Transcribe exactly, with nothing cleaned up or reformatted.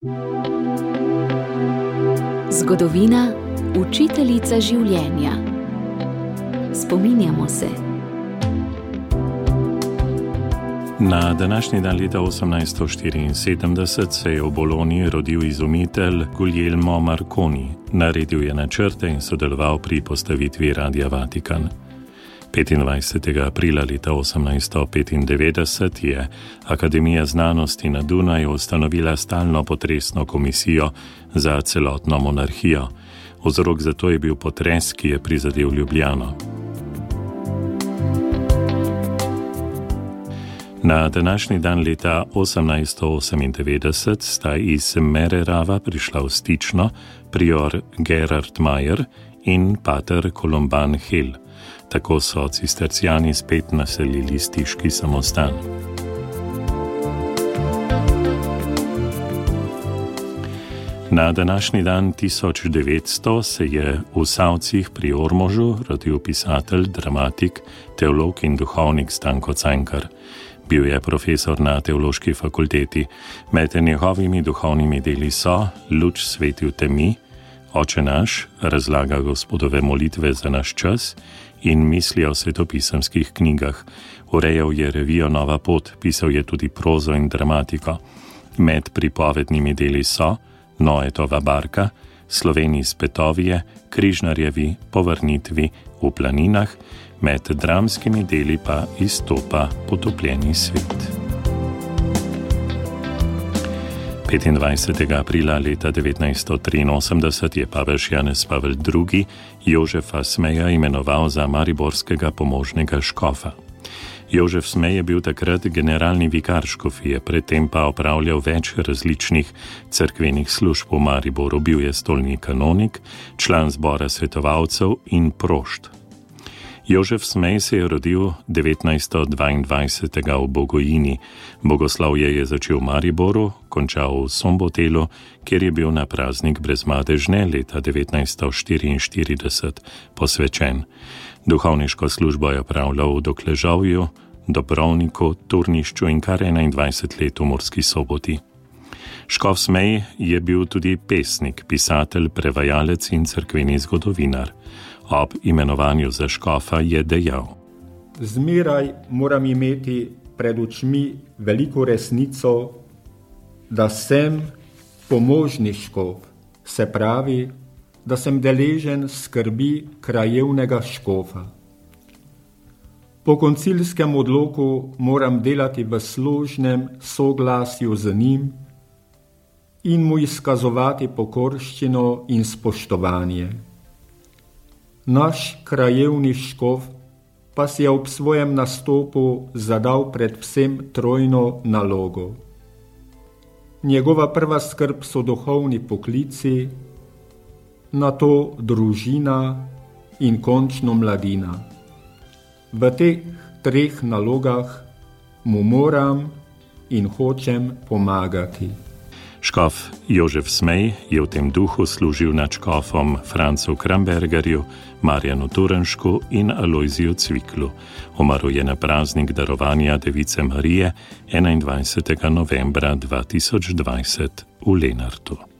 Zgodovina, učiteljica življenja. Spominjamo se. Na današnji dan leta osemnajststo štiriinsedemdeset se je v Bologni rodil izumitelj Guglielmo Marconi. Naredil je načrte in sodeloval pri postavitvi Radia Vatikan. petindvajsetega aprila leta osemnajststo petindevetdeset je Akademija znanosti na Dunaju ustanovila stalno potresno komisijo za celotno monarhijo. Vzrok za to je bil potres, ki je prizadel Ljubljano. Na današnji dan leta osemnajststo osemindevetdeset sta iz Mererava prišla v stično prior Gerard Mayer in pater Columban Hill. Tako so cistercijani spet naselili stiški samostan. Na današnji dan tisoč devetsto se je v Savcih pri Ormožu rodil pisatelj, dramatik, teolog in duhovnik Stanko Cankar. Bil je profesor na teološki fakulteti. Med njegovimi duhovnimi deli so Luč sveti v temi, Oče naš, razlaga Gospodove molitve za naš čas in misli o svetopisemskih knjigah. Urejal je revijo Nova pot, pisal je tudi prozo in dramatiko. Med pripovednimi deli so Noetova barka, Sloveni z Petovije, Križnarjevi povrnitvi v planinah, med dramskimi deli pa izstopa Potopljeni svet. petindvajsetega aprila leta devetnajststo triinosemdeset je papež Janez Pavel drugi. Jožefa Smeja imenoval za mariborskega pomožnega škofa. Jožef Smej je bil takrat generalni vikar škofije, predtem pa opravljal več različnih cerkvenih služb v Mariboru. Bil je stolni kanonik, član zbora svetovalcev in prošt. Jožef Smej se je rodil devetnajststo dvaindvajset v Bogojini. Bogoslovje je začel v Mariboru, končal v Sombotelu, kjer je bil na praznik Brezmadežne leta devetnajststo štiriinštirideset posvečen. Duhovniško službo je opravljal v Dokležovju, Dobrovniku, Turnišču in kar enaindvajset let v Murski Soboti. Škof Smej je bil tudi pesnik, pisatelj, prevajalec in cerkveni zgodovinar. Ob imenovanju za škofa je dejal: Zmeraj moram imeti pred očmi veliko resnico, da sem pomožni škof, se pravi, da sem deležen skrbi krajevnega škofa. Po koncilskem odloku moram delati v složnem soglasju z njim in mu izkazovati pokorščino in spoštovanje. Naš krajevni škof pa si je ob svojem nastopu zadal predvsem trojno nalogo. Njegova prva skrb so duhovni poklici, nato družina in končno mladina. V teh treh nalogah mu moram in hočem pomagati. Škof Jožef Smej je v tem duhu služil nadškofom Francu Krambergerju, Marjanu Turenšku in Alojziju Cviklu. Umrl je na praznik darovanja Device Marije enaindvajsetega novembra dva tisoč dvajset v Lenartu.